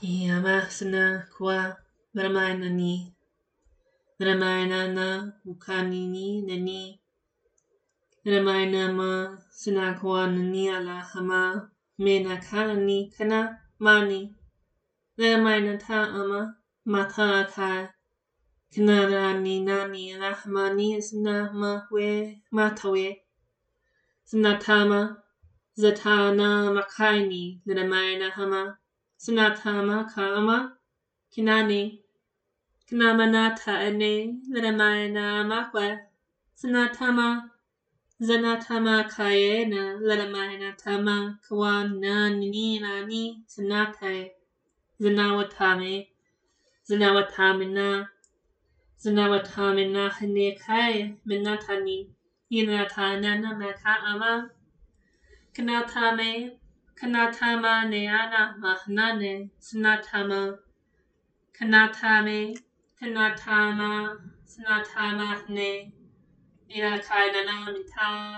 Yamasana kwa Ramayana Ramayana Ukanini Nani Ramayana ma Sinakwa Nani Alahama Menakani Kana Mani Ramayana Ta'ama Mata Ka Kanarani Nani Rahmani Sinama We Matawe Sinatama Zatana Makaini Ramayana Hama Sinatama Kama Kinani Knamanata ane Lamayana Makwa Sanatama Zanatama Kayena Lamayana Tama Kawana Nani Sanate Zanawatamina Hane Kay Minatani Yinatanana Maka Ama Kanatama Neana Mahnane Sanatama Kanatama Sanatama ne Inakainana Mita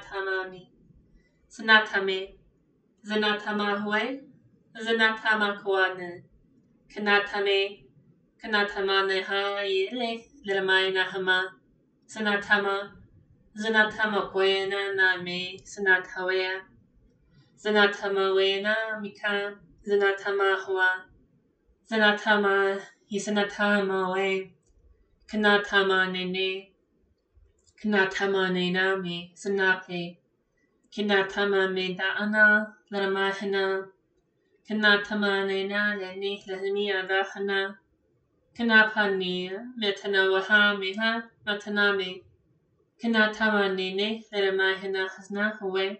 Sanatame Zanatama Hue Zanatama Kwane Kanatama Neha Yele Lamaina Hama Sanatama Kwena Name Sanatawea Zanatama Wena Mika Zanatama Hua Zanatama Yisanatama we Kanatama nena me Sanape Kanatama me Daana Laramahana Kanatama nena Leni Lahimia Rahana Kanapani Metanawaha Meha Mataname Kanatama nene Laramahana Hasna Hawe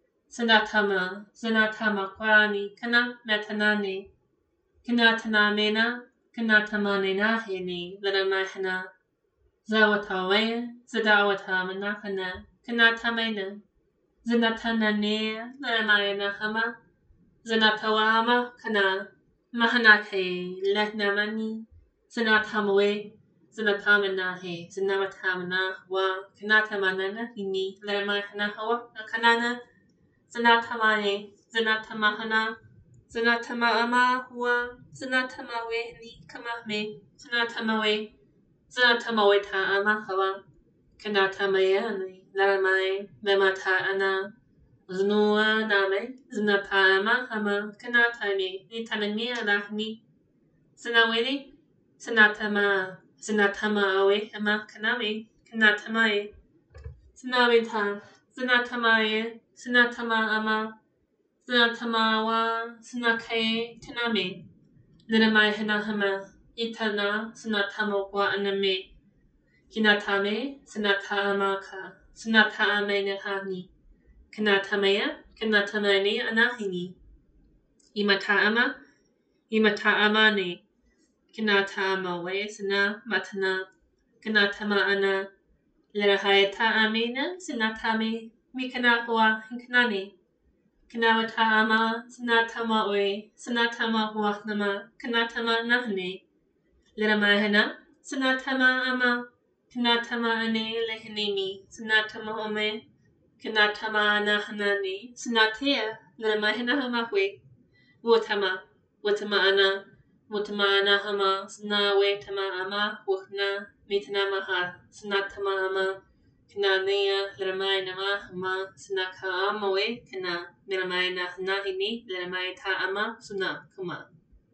Zanatama Kwani Kana Metanani Kanatanamena Kanatamanena Hini Laramahana Zawatawe Zadawatamana Kanatamena Zanatanane Laramayana Hama Zanatawama Kana Mahanake Lehnamani Zanatamawe Zanatamanahe Zanawatamana Wa Kanatamanana Hini Laramahana Hawa Kanana Zanatamane Zanatamahana Zanatama ama wa Zanatamawe ni kamame Zanatamawe ta ama hawa Kanatamayani Laramai Memata ana Znua name Zanata ama hama Kanatame Nitanamia lahni Zanawini Zanatama awe ama kaname Kanatamae Zanawita Zanatama ama Zanatamawa Sanake Taname Linamai Hanahama Itana Sanatamo Wa Aname Kinatame Sanatamaka Sanatame Nahani Kanatamea Kanatamani Anahini Imataamane Kinatama We Sana Matana Kanatama Ana Lirahayata Amina Sanatame Mikanahua Hinkanani Kanawatama Sanatama we Sanatama Wahnama Kanatama Nahne Liramahana Sanatama ama Kanatama ane Lehnimi Sanatama ome Kanatama Nahanani Sanatea Liramahana Hamahwe Wotama ana Hama Sanawe Tama ama Wahna Mitanamaha Sanatama ama Kanania Liramainama Hama Sanaka Amawe Kana Niramaina Nahini Liramaita Ama Suna Kuma